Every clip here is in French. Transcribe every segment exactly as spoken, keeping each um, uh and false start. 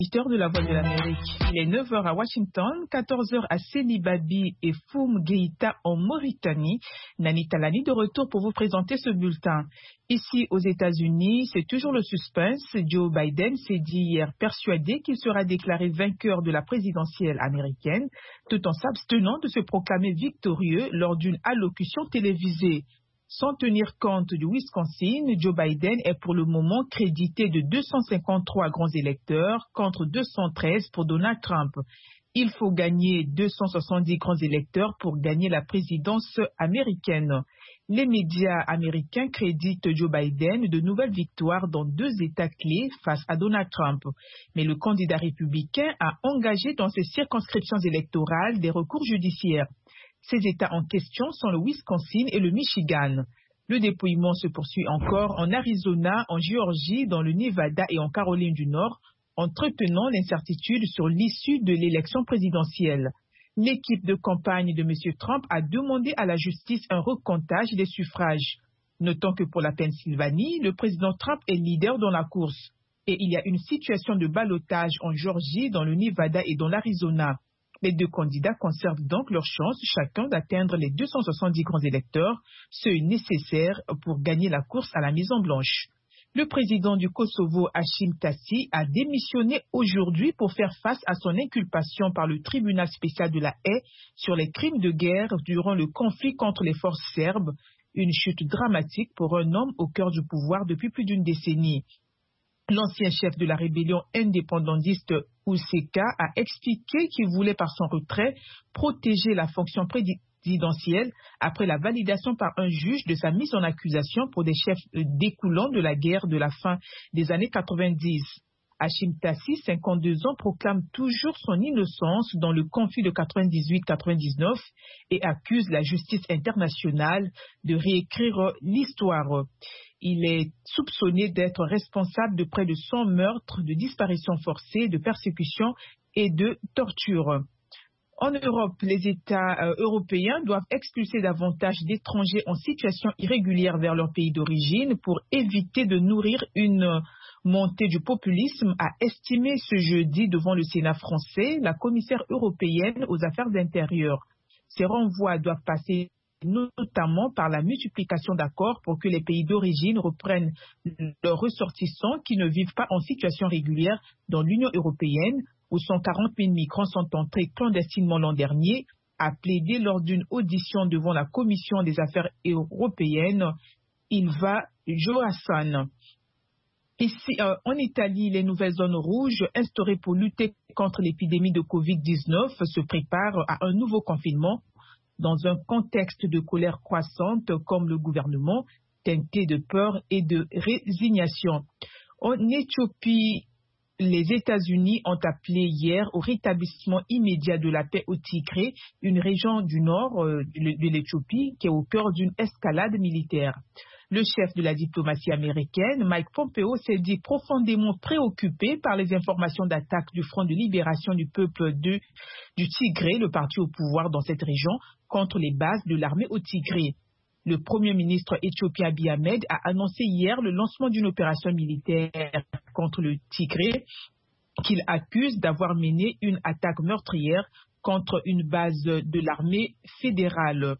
Auditeurs de la Voix de l'Amérique. Il est neuf heures à Washington, quatorze heures à Séni Babi et Foum Geïta en Mauritanie. Nani Talani de retour pour vous présenter ce bulletin. Ici aux États-Unis, c'est toujours le suspense. Joe Biden s'est dit hier persuadé qu'il sera déclaré vainqueur de la présidentielle américaine, tout en s'abstenant de se proclamer victorieux lors d'une allocution télévisée. Sans tenir compte du Wisconsin, Joe Biden est pour le moment crédité de deux cent cinquante-trois grands électeurs contre deux cent treize pour Donald Trump. Il faut gagner deux cent soixante-dix grands électeurs pour gagner la présidence américaine. Les médias américains créditent Joe Biden de nouvelles victoires dans deux États clés face à Donald Trump. Mais le candidat républicain a engagé dans ses circonscriptions électorales des recours judiciaires. Ces États en question sont le Wisconsin et le Michigan. Le dépouillement se poursuit encore en Arizona, en Géorgie, dans le Nevada et en Caroline du Nord, entretenant l'incertitude sur l'issue de l'élection présidentielle. L'équipe de campagne de M. Trump a demandé à la justice un recomptage des suffrages. Notons que pour la Pennsylvanie, le président Trump est leader dans la course. Et il y a une situation de ballottage en Géorgie, dans le Nevada et dans l'Arizona. Les deux candidats conservent donc leur chance chacun d'atteindre les deux cent soixante-dix grands électeurs, seuil nécessaire pour gagner la course à la Maison-Blanche. Le président du Kosovo, Hashim Thaçi, a démissionné aujourd'hui pour faire face à son inculpation par le tribunal spécial de la Haye sur les crimes de guerre durant le conflit contre les forces serbes, une chute dramatique pour un homme au cœur du pouvoir depuis plus d'une décennie. L'ancien chef de la rébellion indépendantiste Useka a expliqué qu'il voulait par son retrait protéger la fonction présidentielle après la validation par un juge de sa mise en accusation pour des chefs découlant de la guerre de la fin des années quatre-vingt-dix. Hashim Thaçi, cinquante-deux ans, proclame toujours son innocence dans le conflit de quatre-vingt-dix-huit quatre-vingt-dix-neuf et accuse la justice internationale de réécrire l'histoire. Il est soupçonné d'être responsable de près de cent meurtres, de disparitions forcées, de persécutions et de tortures. En Europe, les États euh, européens doivent expulser davantage d'étrangers en situation irrégulière vers leur pays d'origine pour éviter de nourrir une montée du populisme, a estimé ce jeudi devant le Sénat français la commissaire européenne aux affaires intérieures. Ces renvois doivent passer notamment par la multiplication d'accords pour que les pays d'origine reprennent leurs ressortissants qui ne vivent pas en situation régulière dans l'Union européenne, où cent quarante mille migrants sont entrés clandestinement l'an dernier, a plaidé lors d'une audition devant la Commission des affaires européennes, Ilva Johansson. Ici, euh, en Italie, les nouvelles zones rouges instaurées pour lutter contre l'épidémie de covid dix-neuf se préparent à un nouveau confinement dans un contexte de colère croissante comme le gouvernement, teinté de peur et de résignation. En Éthiopie, les États-Unis ont appelé hier au rétablissement immédiat de la paix au Tigré, une région du nord euh, de l'Éthiopie qui est au cœur d'une escalade militaire. Le chef de la diplomatie américaine, Mike Pompeo, s'est dit profondément préoccupé par les informations d'attaque du Front de libération du peuple de, du Tigré, le parti au pouvoir dans cette région, contre les bases de l'armée au Tigré. Le premier ministre éthiopien Abiy Ahmed a annoncé hier le lancement d'une opération militaire contre le Tigré qu'il accuse d'avoir mené une attaque meurtrière contre une base de l'armée fédérale.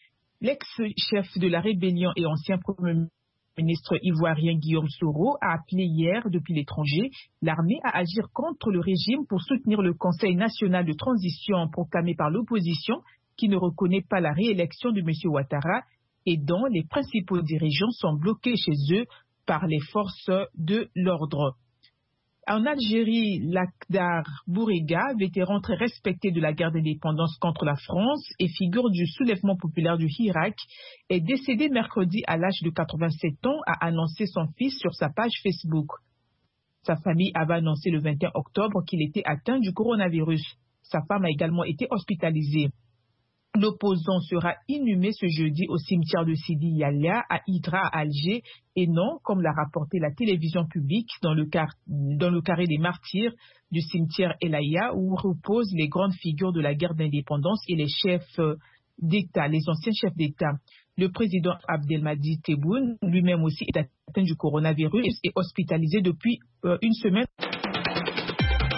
L'ex-chef de la rébellion et ancien premier ministre ivoirien Guillaume Soro a appelé hier, depuis l'étranger, l'armée à agir contre le régime pour soutenir le Conseil national de transition proclamé par l'opposition qui ne reconnaît pas la réélection de M. Ouattara et dont les principaux dirigeants sont bloqués chez eux par les forces de l'ordre. En Algérie, Lakhdar Bourega, vétéran très respecté de la guerre d'indépendance contre la France et figure du soulèvement populaire du Hirak, est décédé mercredi à l'âge de quatre-vingt-sept ans, a annoncé son fils sur sa page Facebook. Sa famille avait annoncé le vingt et un octobre qu'il était atteint du coronavirus. Sa femme a également été hospitalisée. L'opposant sera inhumé ce jeudi au cimetière de Sidi Yahia à Hydra à Alger et non, comme l'a rapporté la télévision publique, dans le, car dans le carré des martyrs du cimetière El Aya où reposent les grandes figures de la guerre d'indépendance et les chefs d'État, les anciens chefs d'État. Le président Abdelmadjid Tebboune, lui-même aussi, est atteint du coronavirus et hospitalisé depuis euh, une semaine.